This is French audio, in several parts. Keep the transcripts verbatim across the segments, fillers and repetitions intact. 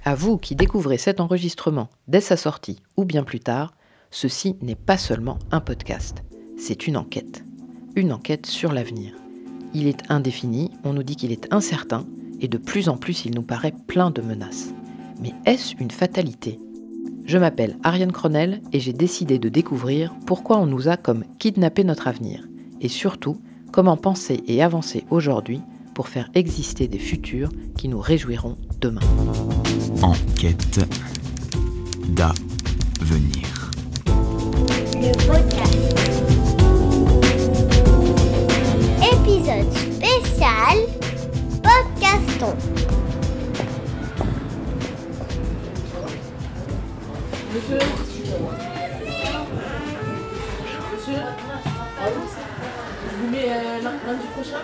À vous qui découvrez cet enregistrement dès sa sortie ou bien plus tard, ceci n'est pas seulement un podcast, c'est une enquête. Une enquête sur l'avenir. Il est indéfini, on nous dit qu'il est incertain, et de plus en plus il nous paraît plein de menaces. Mais est-ce une fatalité ? Je m'appelle Ariane Cronel et j'ai décidé de découvrir pourquoi on nous a comme kidnappé notre avenir, et surtout, comment penser et avancer aujourd'hui pour faire exister des futurs qui nous réjouiront demain. Enquête d'avenir. Le podcast. Épisode spécial Podcaston. Monsieur Monsieur Je vous mets euh, lundi prochain.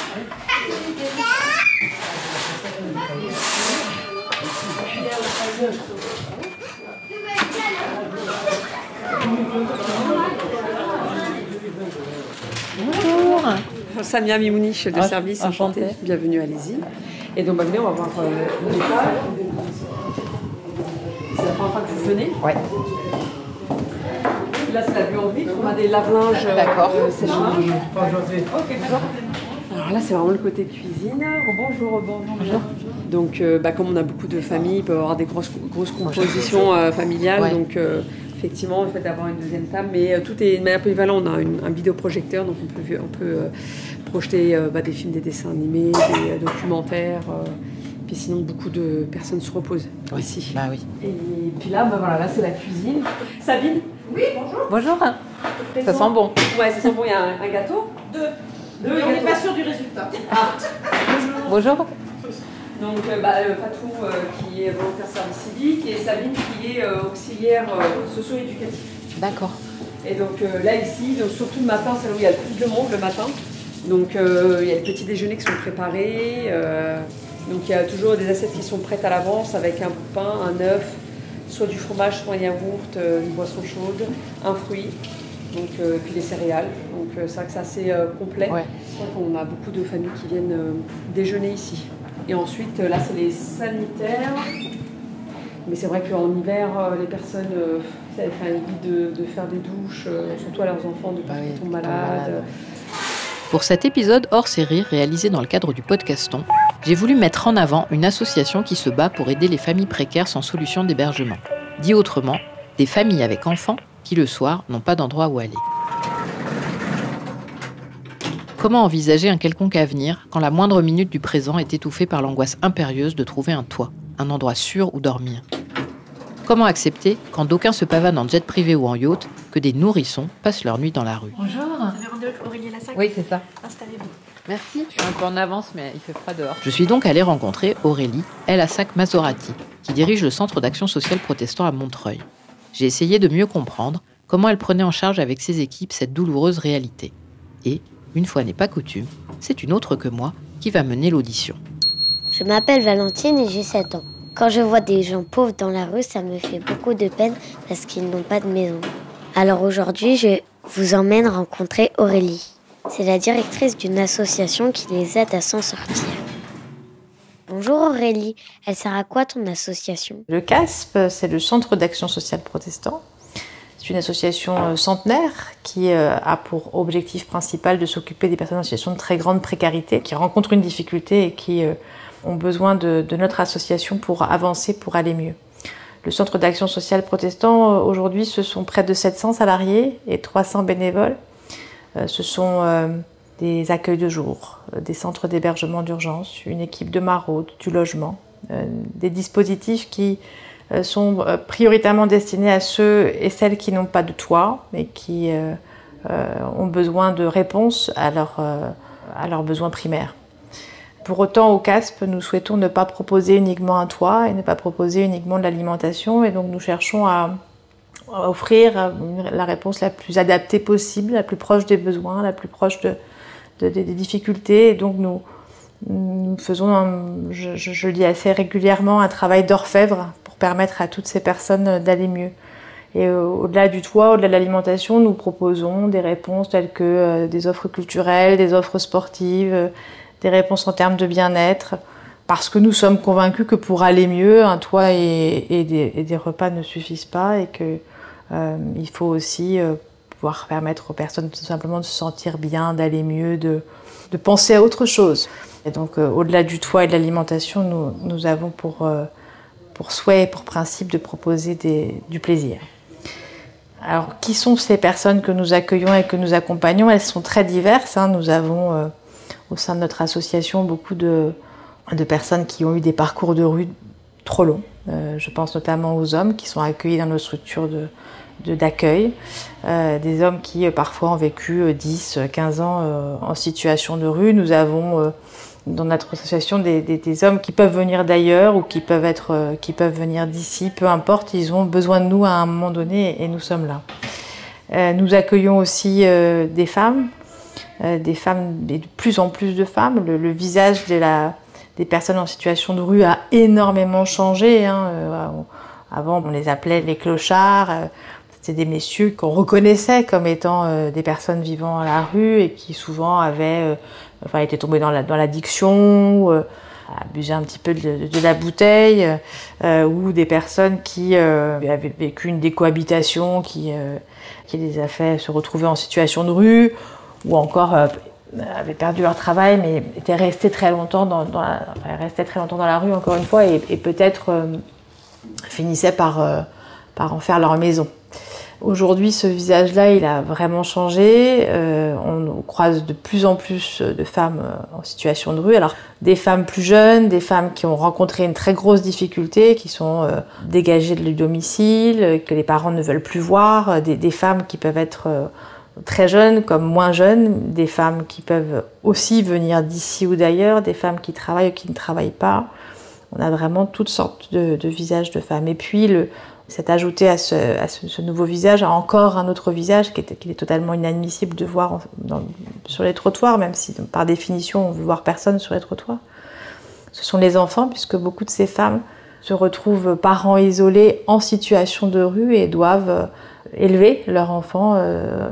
Bonjour. Samia Mimouni, chef de service, enchantée. Enchantée. Bienvenue à l'E S I. Et donc, bah, venez, on va voir euh, l'école. C'est la première fois que vous venez. Ouais. Là, c'est la vue en vitre. On a des lave-linges. D'accord. Euh, sèche-linge. Ok, bonjour. Alors là, c'est vraiment le côté cuisine. Bonjour, bonjour. Donc, euh, bah, comme on a beaucoup de familles, il peut y avoir des grosses, grosses compositions euh, familiales. Ouais. Donc, euh, effectivement, le fait d'avoir une deuxième table. Mais euh, tout est de manière polyvalente. On a une, un vidéoprojecteur, donc on peut, on peut euh, projeter euh, bah, des films, des dessins animés, des euh, documentaires. Euh, puis sinon, beaucoup de personnes se reposent Oui. ici. Bah oui. Et puis là, bah, voilà, là, c'est la cuisine. Sabine ? Oui, bonjour. Bonjour. Ça sent bon. Ouais, ça sent bon. Il y a un, un gâteau. Deux. Deux Mais on n'est gâteaux. pas sûr du résultat. Bonjour. Donc euh, bah, euh, Fatou euh, qui est volontaire service civique et Sabine qui est euh, auxiliaire euh, socio-éducatif. D'accord. Et donc euh, là ici, donc, surtout le matin, c'est là où il y a le plus de monde le matin. Donc euh, il y a les petits déjeuners qui sont préparés. Euh, donc il y a toujours des assiettes qui sont prêtes à l'avance avec un pain, un œuf, soit du fromage, soit un yaourt, euh, une boisson chaude, un fruit. Donc, euh, puis les céréales. Donc euh, c'est vrai que c'est assez euh, complet. Ouais. C'est vrai qu'on a beaucoup de familles qui viennent euh, déjeuner ici. Et ensuite, euh, là, c'est les sanitaires. Mais c'est vrai qu'en hiver, euh, les personnes euh, ça enfin, évitent de, de faire des douches, euh, surtout à leurs enfants, de Bah pas oui, qu'ils tombent qu'ils tombent malades. malades. Pour cet épisode hors série réalisé dans le cadre du Podcaston, j'ai voulu mettre en avant une association qui se bat pour aider les familles précaires sans solution d'hébergement. Dit autrement, des familles avec enfants qui, le soir, n'ont pas d'endroit où aller. Comment envisager un quelconque avenir quand la moindre minute du présent est étouffée par l'angoisse impérieuse de trouver un toit, un endroit sûr où dormir ? Comment accepter, quand d'aucuns se pavanent en jet privé ou en yacht, que des nourrissons passent leur nuit dans la rue ? Bonjour. Vous avez rendez-vous Aurélie Lassac ? Oui, c'est ça. Installez-vous. Merci. Je suis un peu en avance, mais il fait froid dehors. Je suis donc allée rencontrer Aurélie Lassac Mazorati, qui dirige le Centre d'action sociale protestant à Montreuil. J'ai essayé de mieux comprendre comment elle prenait en charge avec ses équipes cette douloureuse réalité. Et, une fois n'est pas coutume, c'est une autre que moi qui va mener l'audition. Je m'appelle Valentine et j'ai sept ans. Quand je vois des gens pauvres dans la rue, ça me fait beaucoup de peine parce qu'ils n'ont pas de maison. Alors aujourd'hui, je vous emmène rencontrer Aurélie. C'est la directrice d'une association qui les aide à s'en sortir. Bonjour Aurélie, elle sert à quoi ton association ? Le C A S P, c'est le Centre d'action sociale protestant. C'est une association centenaire qui a pour objectif principal de s'occuper des personnes en situation de très grande précarité, qui rencontrent une difficulté et qui ont besoin de, de notre association pour avancer, pour aller mieux. Le Centre d'action sociale protestant, aujourd'hui, ce sont près de sept cents salariés et trois cents bénévoles. Ce sont des accueils de jour, des centres d'hébergement d'urgence, une équipe de maraude, du logement, des dispositifs qui sont prioritairement destinés à ceux et celles qui n'ont pas de toit, mais qui euh, euh, ont besoin de réponses à, leur, euh, à leurs besoins primaires. Pour autant, au C A S P, nous souhaitons ne pas proposer uniquement un toit et ne pas proposer uniquement de l'alimentation, et donc nous cherchons à, à offrir la réponse la plus adaptée possible, la plus proche des besoins, la plus proche de, de, de, des difficultés, et donc nous, nous faisons, un, je, je, je le dis assez régulièrement, un travail d'orfèvre pour permettre à toutes ces personnes d'aller mieux. Et euh, au-delà du toit, au-delà de l'alimentation, nous proposons des réponses telles que euh, des offres culturelles, des offres sportives, euh, des réponses en termes de bien-être, parce que nous sommes convaincus que pour aller mieux, un toit et, et, des, et des repas ne suffisent pas et qu'il euh, faut aussi euh, pouvoir permettre aux personnes tout simplement de se sentir bien, d'aller mieux, de, de penser à autre chose. Et donc euh, au-delà du toit et de l'alimentation, nous, nous avons pour, euh, pour souhait et pour principe de proposer des, du plaisir. Alors qui sont ces personnes que nous accueillons et que nous accompagnons? Elles sont très diverses. Hein. Nous avons euh, au sein de notre association beaucoup de de personnes qui ont eu des parcours de rue trop longs. Euh, je pense notamment aux hommes qui sont accueillis dans nos structures de, de, d'accueil, euh, des hommes qui euh, parfois ont vécu euh, dix, quinze ans euh, en situation de rue. Nous avons euh, dans notre association des, des, des hommes qui peuvent venir d'ailleurs ou qui peuvent, être, euh, qui peuvent venir d'ici, peu importe, ils ont besoin de nous à un moment donné et, et nous sommes là. Euh, nous accueillons aussi euh, des femmes, euh, des femmes, et de plus en plus de femmes. Le, le visage de la des personnes en situation de rue a énormément changé. Hein. Avant, on les appelait les clochards. C'était des messieurs qu'on reconnaissait comme étant des personnes vivant à la rue et qui souvent avaient, enfin, étaient tombés dans, la, dans l'addiction, euh, abusaient un petit peu de, de la bouteille, euh, ou des personnes qui euh, avaient vécu une décohabitation qui, euh, qui les a fait se retrouver en situation de rue, ou encore euh, avaient perdu leur travail mais étaient restés très longtemps dans, dans la, enfin, restaient très longtemps dans la rue encore une fois et, et peut-être euh, finissaient par, euh, par en faire leur maison. Aujourd'hui, ce visage-là, il a vraiment changé. Euh, on croise de plus en plus de femmes en situation de rue. Alors, des femmes plus jeunes, des femmes qui ont rencontré une très grosse difficulté, qui sont euh, dégagées du domicile, que les parents ne veulent plus voir, des, des femmes qui peuvent être euh, très jeunes comme moins jeunes, des femmes qui peuvent aussi venir d'ici ou d'ailleurs, des femmes qui travaillent ou qui ne travaillent pas. On a vraiment toutes sortes de, de visages de femmes. Et puis, le, c'est ajouté à, ce, à ce, ce nouveau visage, à encore un autre visage qui est, qui est totalement inadmissible de voir en, dans, sur les trottoirs, même si par définition on ne veut voir personne sur les trottoirs. Ce sont les enfants, puisque beaucoup de ces femmes se retrouvent parents isolés en situation de rue et doivent élever leur enfant euh,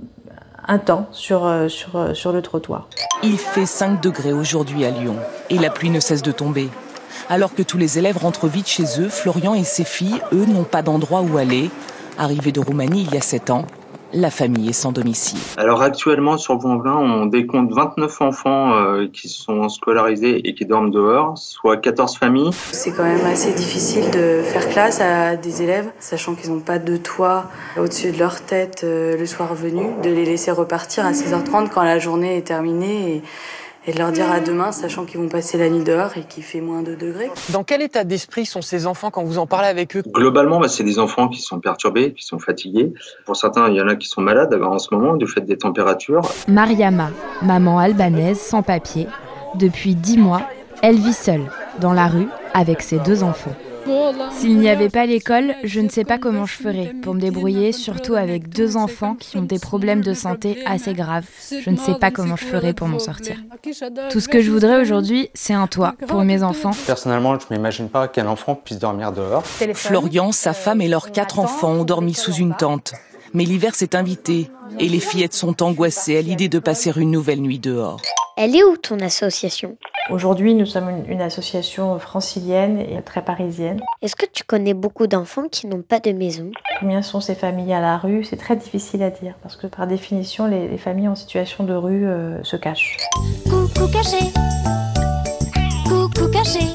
un temps sur, sur, sur le trottoir. Il fait cinq degrés aujourd'hui à Lyon et la pluie ne cesse de tomber. Alors que tous les élèves rentrent vite chez eux, Florian et ses filles, eux, n'ont pas d'endroit où aller. Arrivés de Roumanie il y a sept ans, la famille est sans domicile. Alors actuellement sur Vaux-en-Velin, on décompte vingt-neuf enfants euh, qui sont scolarisés et qui dorment dehors, soit quatorze familles. C'est quand même assez difficile de faire classe à des élèves, sachant qu'ils n'ont pas de toit au-dessus de leur tête euh, le soir venu, de les laisser repartir à seize heures trente quand la journée est terminée et et de leur dire à demain, sachant qu'ils vont passer la nuit dehors et qu'il fait moins de degrés. Dans quel état d'esprit sont ces enfants quand vous en parlez avec eux? Globalement, bah, c'est des enfants qui sont perturbés, qui sont fatigués. Pour certains, il y en a qui sont malades en ce moment du fait des températures. Mariama, maman albanaise sans papier. Depuis dix mois, elle vit seule, dans la rue, avec ses deux enfants. S'il n'y avait pas l'école, je ne sais pas comment je ferais pour me débrouiller, surtout avec deux enfants qui ont des problèmes de santé assez graves. Je ne sais pas comment je ferais pour m'en sortir. Tout ce que je voudrais aujourd'hui, c'est un toit pour mes enfants. Personnellement, je ne m'imagine pas qu'un enfant puisse dormir dehors. Florian, sa femme et leurs quatre enfants ont dormi sous une tente. Mais l'hiver s'est invité et les fillettes sont angoissées à l'idée de passer une nouvelle nuit dehors. Elle est où ton association? Aujourd'hui, nous sommes une, une association francilienne et très parisienne. Est-ce que tu connais beaucoup d'enfants qui n'ont pas de maison? Combien sont ces familles à la rue? C'est très difficile à dire parce que par définition, les, les familles en situation de rue euh, se cachent. Coucou caché, coucou caché.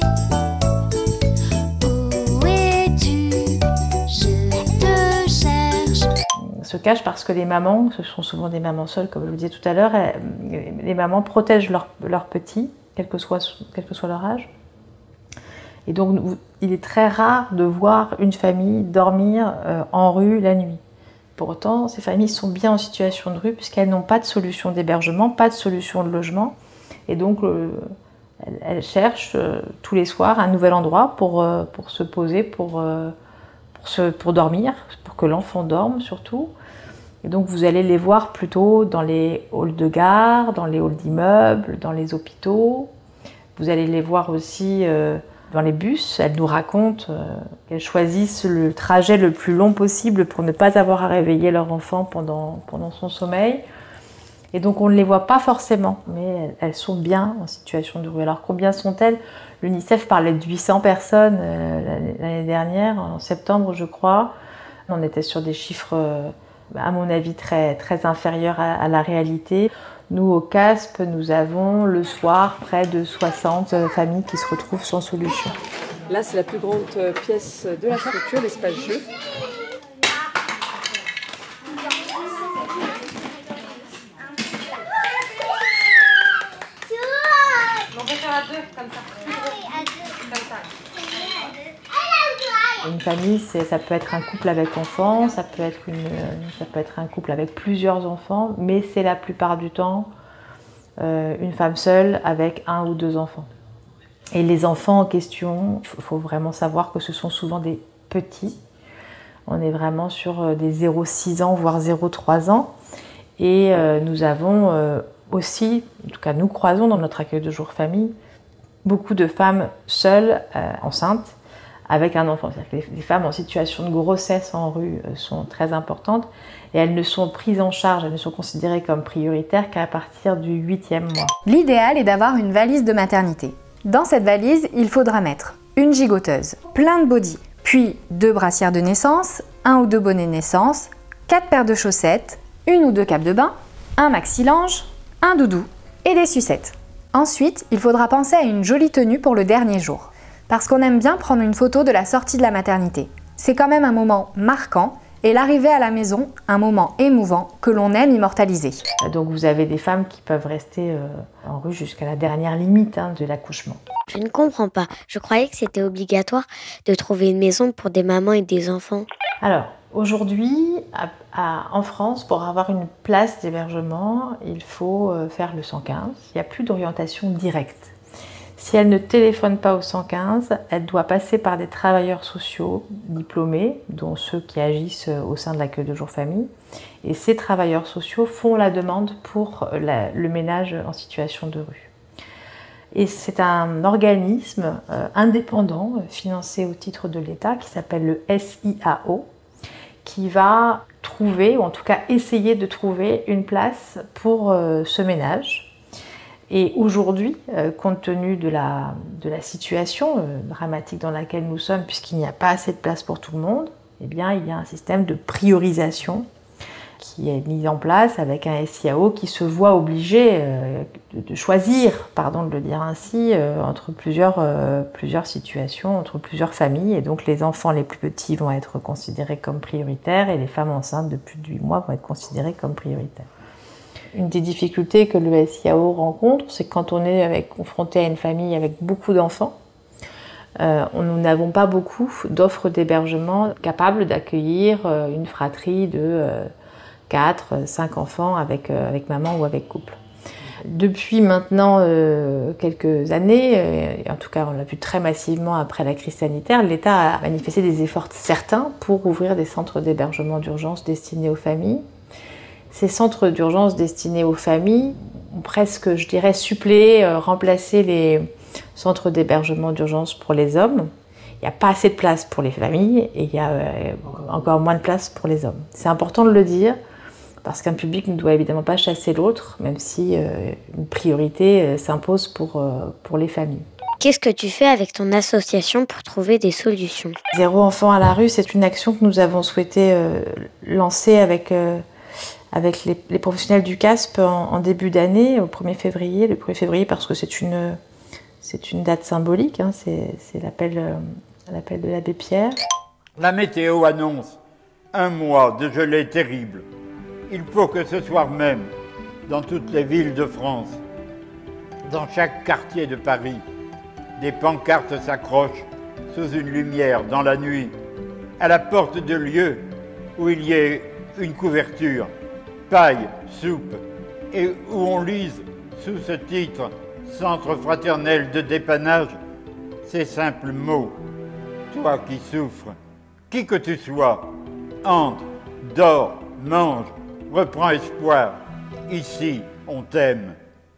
Où es-tu? Je te cherche. Se cachent parce que les mamans, ce sont souvent des mamans seules, comme je le disais tout à l'heure, les mamans protègent leurs leur petits, quel que soit, quel que soit leur âge. Et donc, il est très rare de voir une famille dormir euh, en rue la nuit. Pour autant, ces familles sont bien en situation de rue puisqu'elles n'ont pas de solution d'hébergement, pas de solution de logement. Et donc, euh, elles, elles cherchent euh, tous les soirs un nouvel endroit pour, euh, pour se poser, pour, euh, pour, se, pour dormir, pour que l'enfant dorme surtout. Et donc, vous allez les voir plutôt dans les halls de gare, dans les halls d'immeubles, dans les hôpitaux. Vous allez les voir aussi euh, dans les bus. Elles nous racontent euh, qu'elles choisissent le trajet le plus long possible pour ne pas avoir à réveiller leur enfant pendant, pendant son sommeil. Et donc on ne les voit pas forcément, mais elles sont bien en situation de rue. Alors combien sont-elles? L'UNICEF parlait de huit cents personnes euh, l'année dernière, en septembre je crois. On était sur des chiffres, euh, à mon avis, très, très inférieurs à, à la réalité. Nous, au C A S P, nous avons le soir près de soixante familles qui se retrouvent sans solution. Là, c'est la plus grande pièce de la structure, l'espace jeu. On peut faire à deux, comme ça. Comme ça. Une famille, c'est, ça peut être un couple avec enfants, ça peut être, une, ça peut être un couple avec plusieurs enfants, mais c'est la plupart du temps euh, une femme seule avec un ou deux enfants. Et les enfants en question, il faut vraiment savoir que ce sont souvent des petits. On est vraiment sur des zéro six ans, voire zéro trois ans. Et euh, nous avons euh, aussi, en tout cas nous croisons dans notre accueil de jour famille, beaucoup de femmes seules, euh, enceintes, avec un enfant. C'est-à-dire que les femmes en situation de grossesse en rue sont très importantes et elles ne sont prises en charge, elles ne sont considérées comme prioritaires qu'à partir du huitième mois. L'idéal est d'avoir une valise de maternité. Dans cette valise, il faudra mettre une gigoteuse, plein de body, puis deux brassières de naissance, un ou deux bonnets de naissance, quatre paires de chaussettes, une ou deux capes de bain, un maxi-linge, un doudou et des sucettes. Ensuite, il faudra penser à une jolie tenue pour le dernier jour. Parce qu'on aime bien prendre une photo de la sortie de la maternité. C'est quand même un moment marquant et l'arrivée à la maison, un moment émouvant que l'on aime immortaliser. Donc vous avez des femmes qui peuvent rester euh, en rue jusqu'à la dernière limite hein, de l'accouchement. Je ne comprends pas. Je croyais que c'était obligatoire de trouver une maison pour des mamans et des enfants. Alors, aujourd'hui, à, à, en France, pour avoir une place d'hébergement, il faut euh, faire le cent quinze. Il n'y a plus d'orientation directe. Si elle ne téléphone pas au cent quinze, elle doit passer par des travailleurs sociaux diplômés, dont ceux qui agissent au sein de l'accueil de jour famille. Et ces travailleurs sociaux font la demande pour la, le ménage en situation de rue. Et c'est un organisme euh, indépendant, financé au titre de l'État, qui s'appelle le S I A O, qui va trouver, ou en tout cas essayer de trouver une place pour euh, ce ménage. Et aujourd'hui, euh, compte tenu de la, de la situation euh, dramatique dans laquelle nous sommes, puisqu'il n'y a pas assez de place pour tout le monde, eh bien, il y a un système de priorisation qui est mis en place avec un S I A O qui se voit obligé euh, de, de choisir, pardon de le dire ainsi, euh, entre plusieurs, euh, plusieurs situations, entre plusieurs familles. Et donc les enfants les plus petits vont être considérés comme prioritaires et les femmes enceintes de plus de huit mois vont être considérées comme prioritaires. Une des difficultés que le S I A O rencontre, c'est que quand on est avec, confronté à une famille avec beaucoup d'enfants, euh, nous n'avons pas beaucoup d'offres d'hébergement capables d'accueillir euh, une fratrie de euh, quatre, cinq enfants avec, euh, avec maman ou avec couple. Depuis maintenant euh, quelques années, euh, et en tout cas on l'a vu très massivement après la crise sanitaire, l'État a manifesté des efforts certains pour ouvrir des centres d'hébergement d'urgence destinés aux familles. Ces centres d'urgence destinés aux familles ont presque, je dirais, suppléé, euh, remplacé les centres d'hébergement d'urgence pour les hommes. Il n'y a pas assez de place pour les familles et il y a euh, encore moins de place pour les hommes. C'est important de le dire parce qu'un public ne doit évidemment pas chasser l'autre, même si euh, une priorité euh, s'impose pour, euh, pour les familles. Qu'est-ce que tu fais avec ton association pour trouver des solutions? Zéro enfant à la rue, c'est une action que nous avons souhaité euh, lancer avec... Euh, avec les, les professionnels du C A S P en, en début d'année, au premier février. Le premier février parce que c'est une, c'est une date symbolique, hein, c'est, c'est l'appel, euh, l'appel de l'abbé Pierre. La météo annonce un mois de gelée terrible. Il faut que ce soir même, dans toutes les villes de France, dans chaque quartier de Paris, des pancartes s'accrochent sous une lumière dans la nuit, à la porte de lieux où il y ait une couverture, paille, soupe, et où on lise sous ce titre « Centre fraternel de dépannage » ces simples mots. Toi qui souffres, qui que tu sois, entre, dors, mange, reprends espoir. Ici, on t'aime.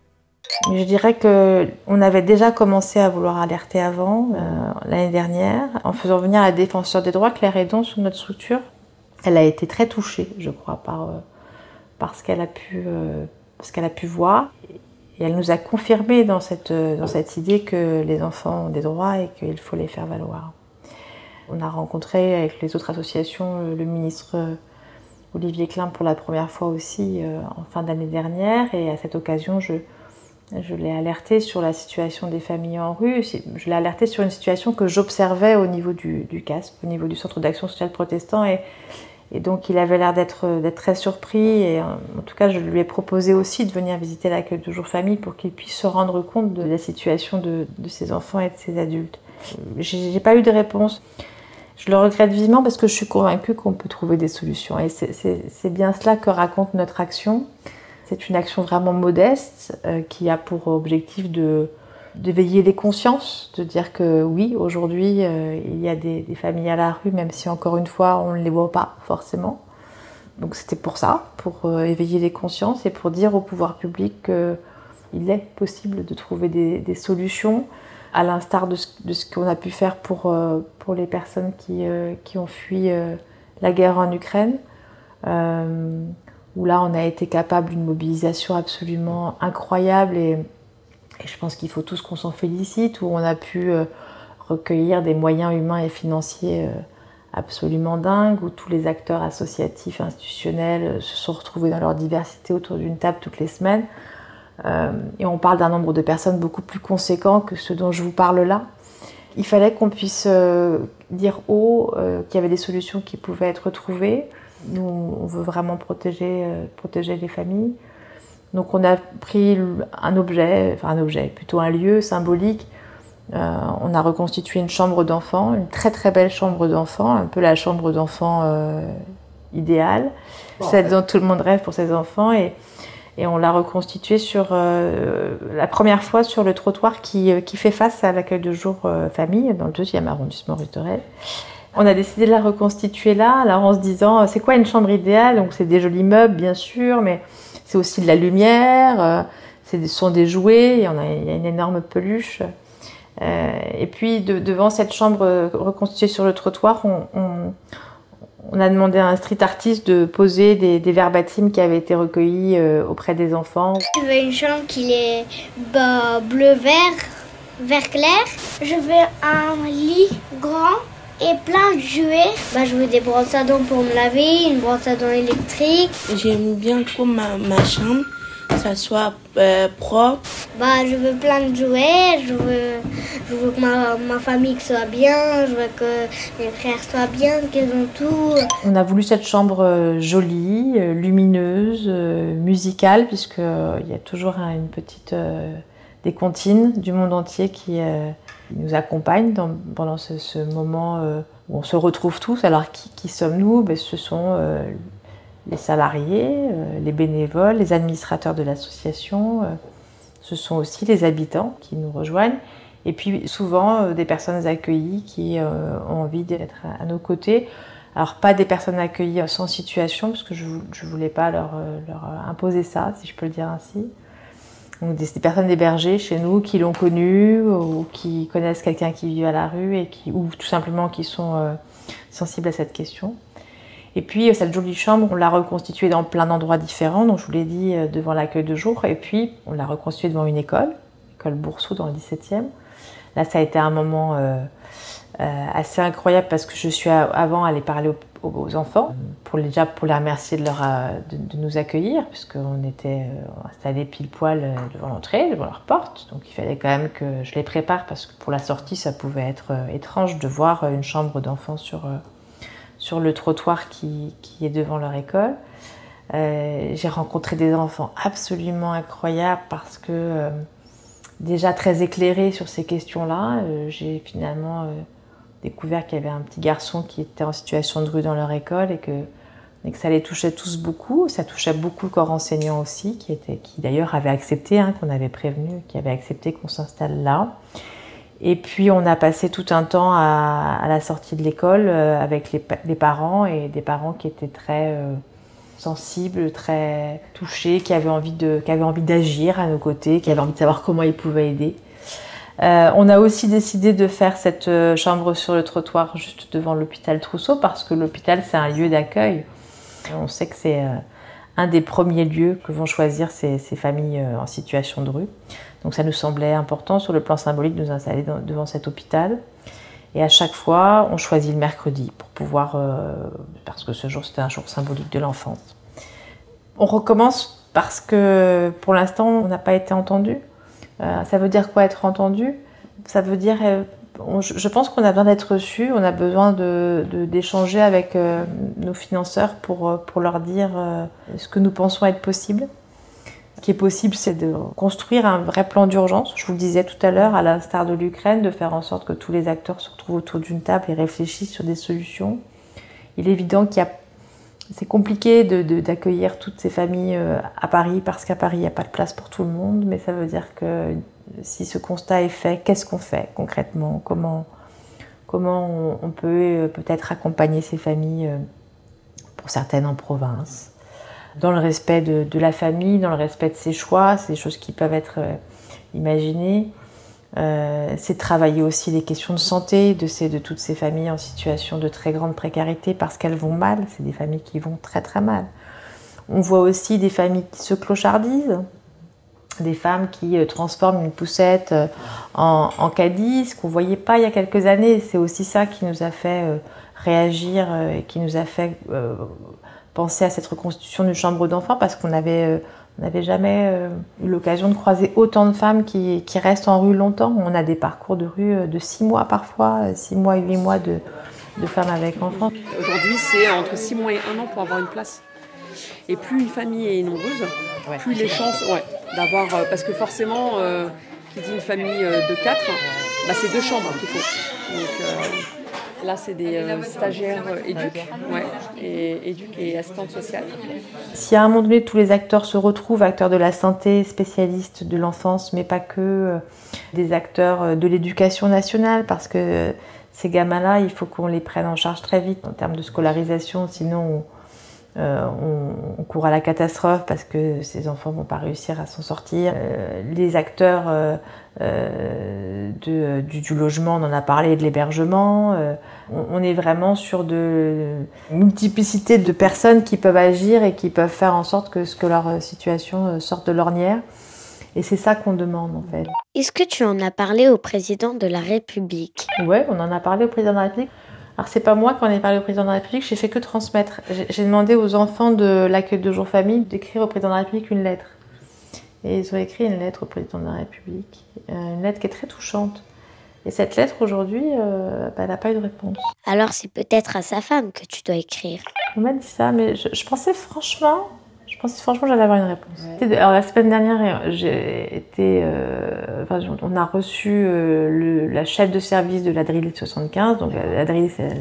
Je dirais qu'on avait déjà commencé à vouloir alerter avant, euh, l'année dernière, en faisant venir la défenseure des droits, Claire Hédon, sur notre structure. Elle a été très touchée, je crois, par... Euh, parce qu'elle a pu euh, parce qu'elle a pu voir. Et elle nous a confirmé dans cette, dans cette idée que les enfants ont des droits et qu'il faut les faire valoir. On a rencontré avec les autres associations le ministre Olivier Klein pour la première fois aussi en fin d'année dernière. Et à cette occasion, je, je l'ai alerté sur la situation des familles en rue. Je l'ai alerté sur une situation que j'observais au niveau du, du C A S P, au niveau du Centre d'Action Sociale Protestant. Et, Et donc il avait l'air d'être très surpris et en tout cas je lui ai proposé aussi de venir visiter l'accueil de jour famille pour qu'il puisse se rendre compte de la situation de, de ses enfants et de ses adultes. J'ai pas eu de réponse. Je le regrette vivement parce que je suis convaincue qu'on peut trouver des solutions et c'est bien cela que raconte notre action. C'est une action vraiment modeste euh, qui a pour objectif de d'éveiller les consciences, de dire que oui, aujourd'hui, euh, il y a des, des familles à la rue, même si encore une fois, on ne les voit pas forcément. Donc c'était pour ça, pour euh, éveiller les consciences et pour dire au pouvoir public qu'il est possible de trouver des, des solutions, à l'instar de ce, de ce qu'on a pu faire pour, euh, pour les personnes qui, euh, qui ont fui euh, la guerre en Ukraine, euh, où là, on a été capable d'une mobilisation absolument incroyable et Et je pense qu'il faut tous qu'on s'en félicite, où on a pu euh, recueillir des moyens humains et financiers euh, absolument dingues, où tous les acteurs associatifs, institutionnels euh, se sont retrouvés dans leur diversité autour d'une table toutes les semaines. Euh, et on parle d'un nombre de personnes beaucoup plus conséquent que ce dont je vous parle là. Il fallait qu'on puisse euh, dire haut euh, qu'il y avait des solutions qui pouvaient être trouvées. Nous, on veut vraiment protéger, euh, protéger les familles. Donc on a pris un objet, enfin un objet, plutôt un lieu symbolique. Euh, on a reconstitué une chambre d'enfant, une très très belle chambre d'enfant, un peu la chambre d'enfant euh, idéale, bon, celle dont tout le monde rêve pour ses enfants. Et, et on l'a reconstituée sur, euh, la première fois sur le trottoir qui, qui fait face à l'accueil de jour euh, famille, dans le deuxième arrondissement rue Torel. On a décidé de la reconstituer là, alors en se disant, c'est quoi une chambre idéale? Donc c'est des jolis meubles bien sûr, mais c'est aussi de la lumière, euh, ce sont des jouets, il y, en a, il y a une énorme peluche. Euh, et puis de, devant cette chambre reconstituée sur le trottoir, on, on, on a demandé à un street artiste de poser des, des verbatims qui avaient été recueillis euh, auprès des enfants. Je veux une chambre qui est bah, bleu-vert, vert clair. Je veux un lit grand et plein de jouets. Bah, je veux des brosses à dents pour me laver, une brosse à dents électrique. J'aime bien que ma, ma chambre, ça soit euh, propre. Bah, je veux plein de jouets, je veux, je veux que ma, ma famille soit bien, je veux que mes frères soient bien, qu'ils ont tout. On a voulu cette chambre jolie, lumineuse, musicale, puisqu'il y a toujours une petite... Euh, des comptines du monde entier qui... Euh, nous accompagnent dans, pendant ce, ce moment euh, où on se retrouve tous. Alors qui, qui sommes-nous? Ben, ce sont euh, les salariés, euh, les bénévoles, les administrateurs de l'association. Euh, ce sont aussi les habitants qui nous rejoignent. Et puis souvent euh, des personnes accueillies qui euh, ont envie d'être à, à nos côtés. Alors pas des personnes accueillies sans situation, parce que je ne voulais pas leur, leur imposer ça, si je peux le dire ainsi. Donc des, des personnes hébergées chez nous qui l'ont connu ou qui connaissent quelqu'un qui vit à la rue et qui, ou tout simplement qui sont euh, sensibles à cette question. Et puis cette jolie chambre, on l'a reconstituée dans plein d'endroits différents, donc je vous l'ai dit, euh, devant l'accueil de jour, et puis on l'a reconstituée devant une école, l'école Bourseau dans le dix-septième. Là ça a été un moment euh, euh, assez incroyable parce que je suis à, avant allée parler aux, aux enfants, pour les, déjà pour les remercier de, leur, de, de nous accueillir, puisqu'on était euh, installés pile poil devant l'entrée, devant leur porte, donc il fallait quand même que je les prépare parce que pour la sortie ça pouvait être euh, étrange de voir une chambre d'enfants sur, euh, sur le trottoir qui, qui est devant leur école. Euh, j'ai rencontré des enfants absolument incroyables parce que euh, déjà très éclairés sur ces questions-là, euh, j'ai finalement euh, découvert qu'il y avait un petit garçon qui était en situation de rue dans leur école et que, et que ça les touchait tous beaucoup. Ça touchait beaucoup le corps enseignant aussi, qui, était, qui d'ailleurs avait accepté, hein, qu'on avait prévenu, qui avait accepté qu'on s'installe là. Et puis on a passé tout un temps à, à la sortie de l'école euh, avec les, les parents, et des parents qui étaient très euh, sensibles, très touchés, qui avaient envie de, qui avaient envie d'agir à nos côtés, qui avaient envie de savoir comment ils pouvaient aider. Euh, on a aussi décidé de faire cette euh, chambre sur le trottoir juste devant l'hôpital Trousseau parce que l'hôpital c'est un lieu d'accueil. On sait que c'est euh, un des premiers lieux que vont choisir ces, ces familles en situation de rue. Donc ça nous semblait important sur le plan symbolique de nous installer dans, devant cet hôpital. Et à chaque fois, on choisit le mercredi pour pouvoir, euh, parce que ce jour c'était un jour symbolique de l'enfance. On recommence parce que pour l'instant on n'a pas été entendu. Euh, ça veut dire quoi être entendu? Ça veut dire... Euh, On, je pense qu'on a besoin d'être reçus, on a besoin de, de, d'échanger avec euh, nos financeurs pour, pour leur dire euh, ce que nous pensons être possible. Ce qui est possible, c'est de construire un vrai plan d'urgence. Je vous le disais tout à l'heure, à l'instar de l'Ukraine, de faire en sorte que tous les acteurs se retrouvent autour d'une table et réfléchissent sur des solutions. Il est évident qu'il y a, c'est compliqué de, de, d'accueillir toutes ces familles euh, à Paris, parce qu'à Paris, il n'y a pas de place pour tout le monde, mais ça veut dire que si ce constat est fait, qu'est-ce qu'on fait concrètement? Comment, comment on, on peut euh, peut-être accompagner ces familles, euh, pour certaines en province, dans le respect de, de la famille, dans le respect de ses choix, c'est des choses qui peuvent être euh, imaginées. Euh, c'est de travailler aussi les questions de santé de, ces, de toutes ces familles en situation de très grande précarité parce qu'elles vont mal, c'est des familles qui vont très très mal. On voit aussi des familles qui se clochardisent, des femmes qui euh, transforment une poussette euh, en, en caddie, ce qu'on ne voyait pas il y a quelques années. C'est aussi ça qui nous a fait euh, réagir euh, et qui nous a fait euh, penser à cette reconstitution d'une chambre d'enfants parce qu'on avait, euh, on n'avait jamais euh, eu l'occasion de croiser autant de femmes qui, qui restent en rue longtemps. On a des parcours de rue de six mois parfois, six mois et huit mois de, de femmes avec enfants. Aujourd'hui, c'est entre six mois et un an pour avoir une place. Et plus une famille est nombreuse, ouais, plus les chances ouais, d'avoir... Euh, parce que forcément, euh, qui dit une famille euh, de quatre, bah, c'est deux chambres qu'il faut. Donc euh, là, c'est des euh, stagiaires euh, éduques, ouais, et, éduques et assistantes sociales. Si à un moment donné, tous les acteurs se retrouvent, acteurs de la santé, spécialistes de l'enfance, mais pas que, euh, des acteurs de l'éducation nationale, parce que euh, ces gamins-là, il faut qu'on les prenne en charge très vite en termes de scolarisation, sinon... On, Euh, on, on court à la catastrophe parce que ces enfants ne vont pas réussir à s'en sortir. Euh, les acteurs euh, euh, de, du, du logement, on en a parlé, de l'hébergement. Euh, on, on est vraiment sur de multiplicité de personnes qui peuvent agir et qui peuvent faire en sorte que, que leur situation sorte de l'ornière. Et c'est ça qu'on demande en fait. Est-ce que tu en as parlé au président de la République? Oui, on en a parlé au président de la République. Alors c'est pas moi qui en ai parlé au président de la République, j'ai fait que transmettre. J'ai demandé aux enfants de l'accueil de jour famille d'écrire au président de la République une lettre. Et ils ont écrit une lettre au président de la République, une lettre qui est très touchante. Et cette lettre aujourd'hui, euh, bah, elle n'a pas eu de réponse. Alors c'est peut-être à sa femme que tu dois écrire. On m'a dit ça, mais je, je pensais franchement... Je pensais franchement que j'allais avoir une réponse. Ouais. Alors, la semaine dernière, j'ai été, euh, enfin, on a reçu euh, le, la chef de service de la D R I L soixante-quinze. Donc la, la D R I L, c'est la,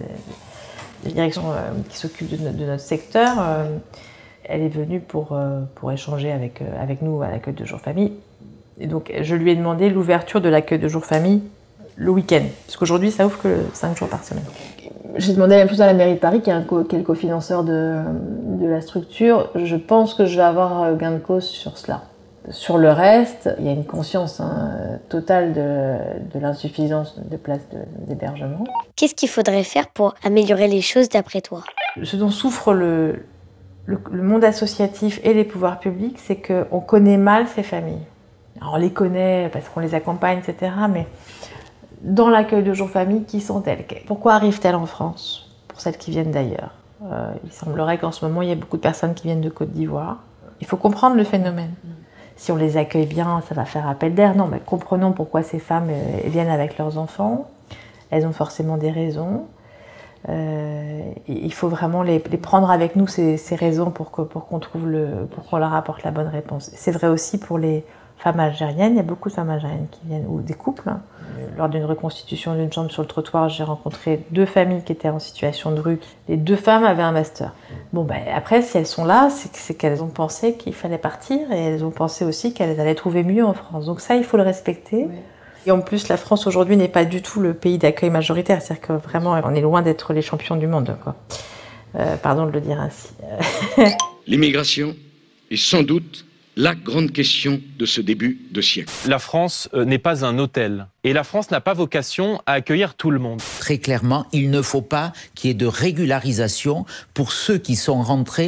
la direction euh, qui s'occupe de, de notre secteur. Euh, elle est venue pour, euh, pour échanger avec, euh, avec nous à l'accueil de jour famille. Et donc je lui ai demandé l'ouverture de l'accueil de jour famille le week-end. Parce qu'aujourd'hui, ça ouvre que cinq jours par semaine. J'ai demandé la même chose à la mairie de Paris, qui est, un co- qui est le cofinanceur de, de la structure. Je pense que je vais avoir gain de cause sur cela. Sur le reste, il y a une conscience hein, totale de, de l'insuffisance de places de, d'hébergement. Qu'est-ce qu'il faudrait faire pour améliorer les choses d'après toi? Ce dont souffre le, le, le monde associatif et les pouvoirs publics, c'est qu'on connaît mal ces familles. Alors on les connaît parce qu'on les accompagne, et cetera. Mais dans l'accueil de jour famille, qui sont-elles? Pourquoi arrivent-elles en France? Pour celles qui viennent d'ailleurs. Euh, il semblerait qu'en ce moment, il y a beaucoup de personnes qui viennent de Côte d'Ivoire. Il faut comprendre le phénomène. Si on les accueille bien, ça va faire appel d'air. Non, mais comprenons pourquoi ces femmes euh, viennent avec leurs enfants. Elles ont forcément des raisons. Euh, il faut vraiment les, les prendre avec nous, ces, ces raisons, pour, que, pour qu'on trouve le, pour qu'on leur apporte la bonne réponse. C'est vrai aussi pour les femmes algériennes. Il y a beaucoup de femmes algériennes qui viennent, ou des couples. Hein. Lors d'une reconstitution d'une chambre sur le trottoir, j'ai rencontré deux familles qui étaient en situation de rue. Les deux femmes avaient un master. Bon, ben, après, si elles sont là, c'est, c'est qu'elles ont pensé qu'il fallait partir, et elles ont pensé aussi qu'elles allaient trouver mieux en France. Donc ça, il faut le respecter. Oui. Et en plus, la France aujourd'hui n'est pas du tout le pays d'accueil majoritaire. C'est-à-dire que vraiment, on est loin d'être les champions du monde, quoi. Euh, pardon de le dire ainsi. L'immigration est sans doute la grande question de ce début de siècle. La France euh, n'est pas un hôtel. Et la France n'a pas vocation à accueillir tout le monde. Très clairement, il ne faut pas qu'il y ait de régularisation pour ceux qui sont rentrés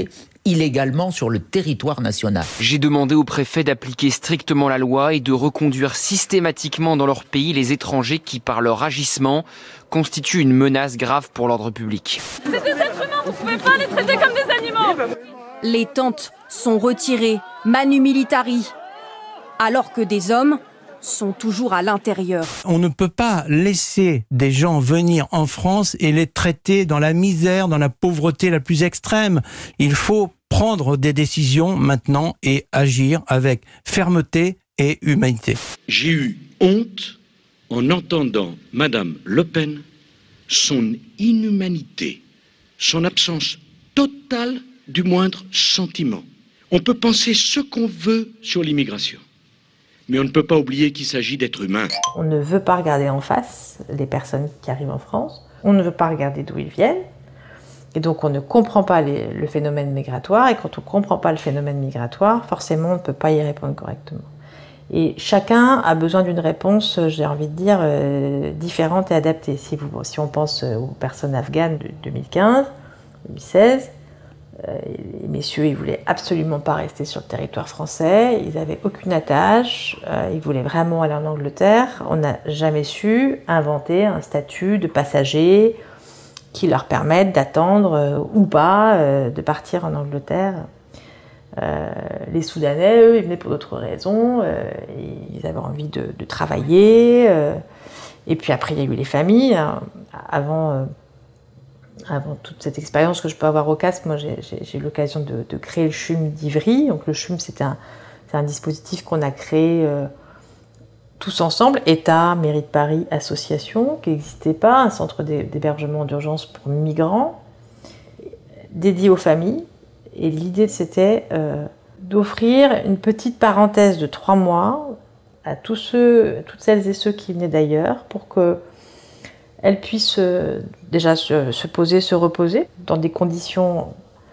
illégalement sur le territoire national. J'ai demandé au préfet d'appliquer strictement la loi et de reconduire systématiquement dans leur pays les étrangers qui, par leur agissement, constituent une menace grave pour l'ordre public. C'est des êtres humains, vous ne pouvez pas les traiter comme des animaux. Les tentes sont retirées, manu militari, alors que des hommes sont toujours à l'intérieur. On ne peut pas laisser des gens venir en France et les traiter dans la misère, dans la pauvreté la plus extrême. Il faut prendre des décisions maintenant et agir avec fermeté et humanité. J'ai eu honte en entendant Madame Le Pen, son inhumanité, son absence totale du moindre sentiment. On peut penser ce qu'on veut sur l'immigration, mais on ne peut pas oublier qu'il s'agit d'êtres humains. On ne veut pas regarder en face les personnes qui arrivent en France, on ne veut pas regarder d'où ils viennent, et donc on ne comprend pas les, le phénomène migratoire, et quand on ne comprend pas le phénomène migratoire, forcément on ne peut pas y répondre correctement. Et chacun a besoin d'une réponse, j'ai envie de dire, euh, différente et adaptée. Si, vous, si on pense aux personnes afghanes de deux mille quinze, deux mille seize, euh, les messieurs, ils voulaient absolument pas rester sur le territoire français, ils n'avaient aucune attache, euh, ils voulaient vraiment aller en Angleterre. On n'a jamais su inventer un statut de passager qui leur permette d'attendre euh, ou pas euh, de partir en Angleterre. Euh, les Soudanais, eux, ils venaient pour d'autres raisons, euh, ils avaient envie de, de travailler, euh, et puis après il y a eu les familles, hein. avant, euh, avant toute cette expérience que je peux avoir au C A S P, moi j'ai, j'ai, j'ai eu l'occasion de, de créer le CHUM d'Ivry. Donc le CHUM c'est un, c'est un dispositif qu'on a créé euh, tous ensemble, État, mairie de Paris, association, qui n'existait pas, un centre d'hébergement d'urgence pour migrants, dédié aux familles. Et l'idée, c'était euh, d'offrir une petite parenthèse de trois mois à tous ceux, toutes celles et ceux qui venaient d'ailleurs, pour qu'elles puissent euh, déjà se, se poser, se reposer dans des conditions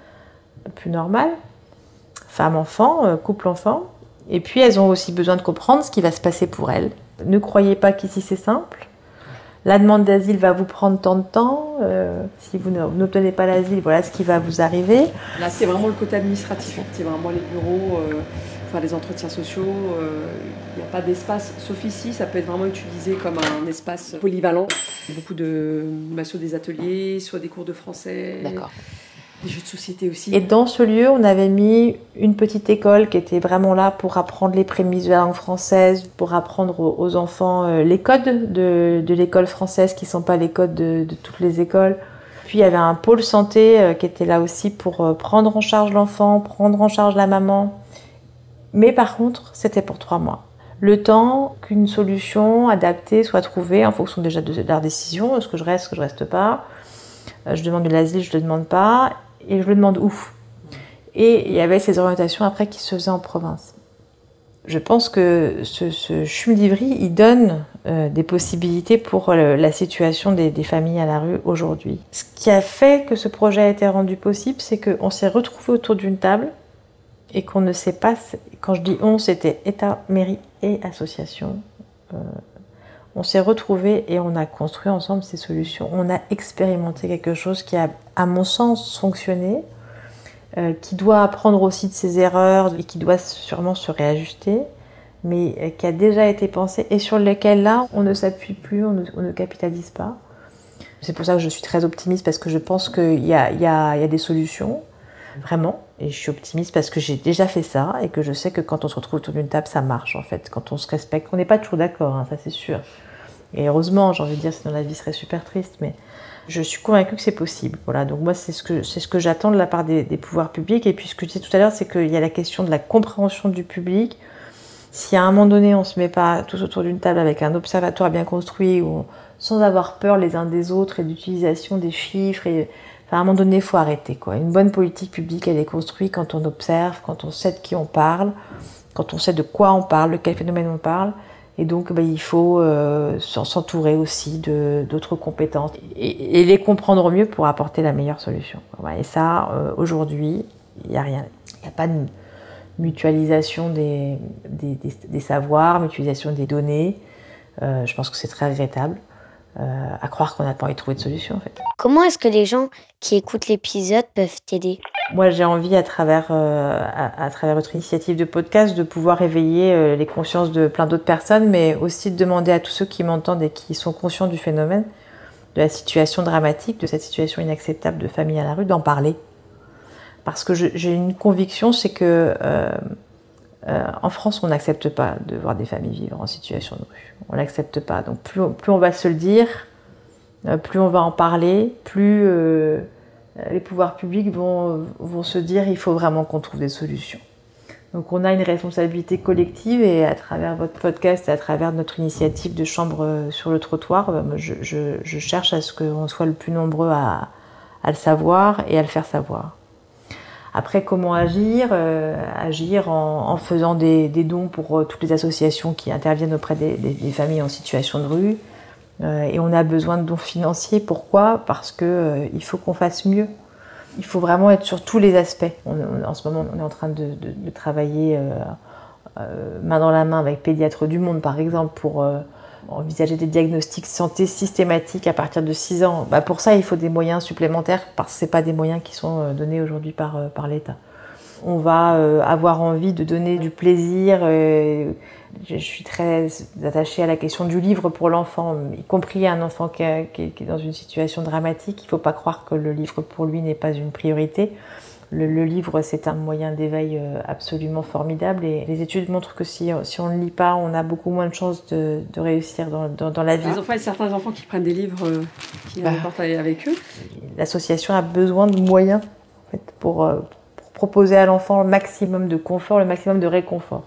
plus normales, femmes-enfants, euh, couple-enfants. Et puis, elles ont aussi besoin de comprendre ce qui va se passer pour elles. Ne croyez pas qu'ici, c'est simple. La demande d'asile va vous prendre tant de temps. Euh, si vous n'obtenez pas l'asile, voilà ce qui va vous arriver. Là, c'est vraiment le côté administratif. C'est vraiment les bureaux, euh, enfin, les entretiens sociaux. Il euh, n'y a pas d'espace, sauf ici, ça peut être vraiment utilisé comme un espace polyvalent. Beaucoup de, bah, soit des ateliers, soit des cours de français. D'accord. Des jeux de société aussi. Et dans ce lieu, on avait mis une petite école qui était vraiment là pour apprendre les prémices de la langue française, pour apprendre aux enfants les codes de, de l'école française qui ne sont pas les codes de, de toutes les écoles. Puis il y avait un pôle santé qui était là aussi pour prendre en charge l'enfant, prendre en charge la maman. Mais par contre, c'était pour trois mois. Le temps qu'une solution adaptée soit trouvée en fonction déjà de leur décision. Est-ce que je reste, est-ce que je ne reste pas ? Je demande de l'asile, je ne le demande pas. Et je le demande où. Et il y avait ces orientations après qui se faisaient en province. Je pense que ce, ce CHUM d'Ivry, il donne euh, des possibilités pour le, la situation des, des familles à la rue aujourd'hui. Ce qui a fait que ce projet a été rendu possible, c'est qu'on s'est retrouvés autour d'une table et qu'on ne sait pas, quand je dis on, c'était État, mairie et association. Euh, on s'est retrouvés et on a construit ensemble ces solutions. On a expérimenté quelque chose qui a, à mon sens, fonctionné, euh, qui doit apprendre aussi de ses erreurs et qui doit sûrement se réajuster, mais euh, qui a déjà été pensé et sur lequel, là, on ne s'appuie plus, on ne, on ne capitalise pas. C'est pour ça que je suis très optimiste, parce que je pense qu'il y a, il y a, il y a des solutions, vraiment. Et je suis optimiste parce que j'ai déjà fait ça et que je sais que quand on se retrouve autour d'une table, ça marche en fait. Quand on se respecte, on n'est pas toujours d'accord, hein, ça c'est sûr. Et heureusement, j'ai envie de dire, sinon la vie serait super triste, mais je suis convaincue que c'est possible. Voilà, donc moi c'est ce que, c'est ce que j'attends de la part des, des pouvoirs publics. Et puis ce que je disais tout à l'heure, c'est qu'il y a la question de la compréhension du public. Si à un moment donné, on ne se met pas tous autour d'une table avec un observatoire bien construit, où on, sans avoir peur les uns des autres et d'utilisation des chiffres, et, enfin, à un moment donné, il faut arrêter, quoi. Une bonne politique publique, elle est construite quand on observe, quand on sait de qui on parle, quand on sait de quoi on parle, de quel phénomène on parle. Et donc, ben, il faut euh, s'entourer aussi de, d'autres compétences et, et les comprendre au mieux pour apporter la meilleure solution. Et ça, euh, aujourd'hui, il n'y a rien. Il n'y a pas de mutualisation des, des, des, des savoirs, mutualisation des données. Euh, je pense que c'est très regrettable. Euh, à croire qu'on n'a pas envie de trouver de solution, en fait. Comment est-ce que les gens qui écoutent l'épisode peuvent t'aider ? Moi, j'ai envie, à travers, euh, à, à travers votre initiative de podcast, de pouvoir éveiller euh, les consciences de plein d'autres personnes, mais aussi de demander à tous ceux qui m'entendent et qui sont conscients du phénomène, de la situation dramatique, de cette situation inacceptable de famille à la rue, d'en parler. Parce que je, j'ai une conviction, c'est que euh, euh, en France, on n'accepte pas de voir des familles vivre en situation de rue. On l'accepte pas. Donc plus, plus on va se le dire, euh, plus on va en parler, plus euh, les pouvoirs publics vont, vont se dire il faut vraiment qu'on trouve des solutions. Donc on a une responsabilité collective et à travers votre podcast et à travers notre initiative de chambre sur le trottoir, je, je, je cherche à ce qu'on soit le plus nombreux à, à le savoir et à le faire savoir. Après, comment agir euh, Agir en, en faisant des, des dons pour euh, toutes les associations qui interviennent auprès des, des, des familles en situation de rue. Euh, et on a besoin de dons financiers. Pourquoi ? Parce qu'il euh, faut qu'on fasse mieux. Il faut vraiment être sur tous les aspects. On, on, en ce moment, on est en train de, de, de travailler euh, euh, main dans la main avec Pédiatres du Monde, par exemple, pour euh, envisager des diagnostics santé systématiques à partir de six ans. Bah, pour ça, il faut des moyens supplémentaires, parce que ce n'est pas des moyens qui sont donnés aujourd'hui par, euh, par l'État. On va euh, avoir envie de donner du plaisir. Euh, je suis très attachée à la question du livre pour l'enfant, y compris un enfant qui, a, qui, qui est dans une situation dramatique. Il ne faut pas croire que le livre pour lui n'est pas une priorité. Le, le livre, c'est un moyen d'éveil absolument formidable et les études montrent que si, si on ne lit pas, on a beaucoup moins de chances de, de réussir dans, dans, dans la vie. Les enfants, il y a certains enfants qui prennent des livres euh, qui bah. apportent avec eux. L'association a besoin de moyens en fait, pour, pour proposer à l'enfant le maximum de confort, le maximum de réconfort.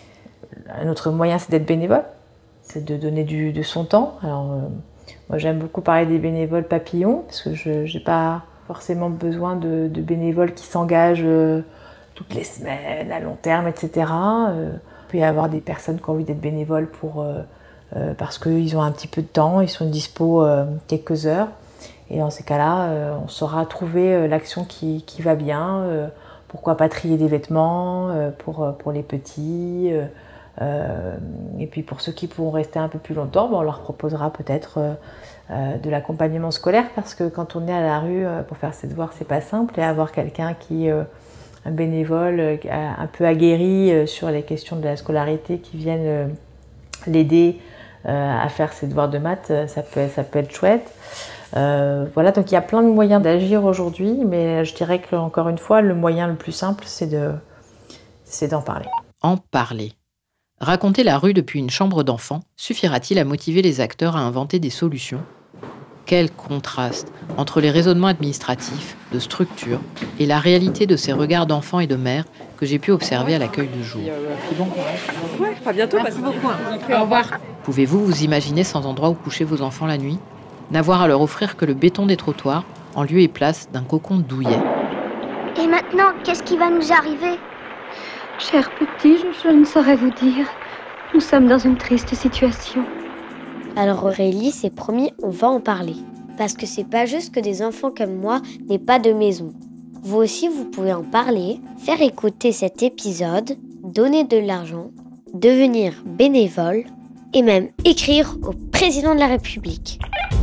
Un autre moyen, c'est d'être bénévole, c'est de donner du, de son temps. Alors, euh, moi, j'aime beaucoup parler des bénévoles papillons, parce que je n'ai pas forcément besoin de, de bénévoles qui s'engagent euh, toutes les semaines, à long terme, et cetera. Euh, il peut y avoir des personnes qui ont envie d'être bénévoles pour, euh, euh, parce qu'ils ont un petit peu de temps, ils sont dispo euh, quelques heures. Et dans ces cas-là, euh, on saura trouver euh, l'action qui, qui va bien. Euh, pourquoi pas trier des vêtements euh, pour, pour les petits euh, euh, et puis pour ceux qui pourront rester un peu plus longtemps, ben on leur proposera peut-être euh, euh, de l'accompagnement scolaire, parce que quand on est à la rue euh, pour faire ses devoirs, c'est pas simple, et avoir quelqu'un qui, euh, un bénévole euh, un peu aguerri euh, sur les questions de la scolarité, qui vienne euh, l'aider euh, à faire ses devoirs de maths, ça peut, ça peut être chouette. Euh, voilà, donc il y a plein de moyens d'agir aujourd'hui, mais je dirais que, encore une fois, le moyen le plus simple, c'est de, c'est d'en parler. En parler. Raconter la rue depuis une chambre d'enfant suffira-t-il à motiver les acteurs à inventer des solutions ? Quel contraste entre les raisonnements administratifs, de structure, et la réalité de ces regards d'enfants et de mères que j'ai pu observer à l'accueil du jour. Ouais, à bientôt. Merci beaucoup. Au revoir. Pouvez-vous vous imaginer sans endroit où coucher vos enfants la nuit ? N'avoir à leur offrir que le béton des trottoirs, en lieu et place d'un cocon douillet. Et maintenant, qu'est-ce qui va nous arriver ? Cher petit, je, je ne saurais vous dire. Nous sommes dans une triste situation. Alors Aurélie, c'est promis, on va en parler. Parce que c'est pas juste que des enfants comme moi n'aient pas de maison. Vous aussi, vous pouvez en parler, faire écouter cet épisode, donner de l'argent, devenir bénévole et même écrire au président de la République.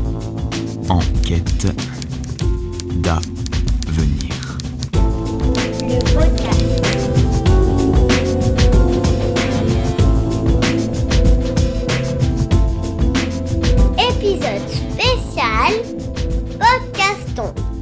Enquête d'avenir. Le podcast. Épisode spécial Podcaston.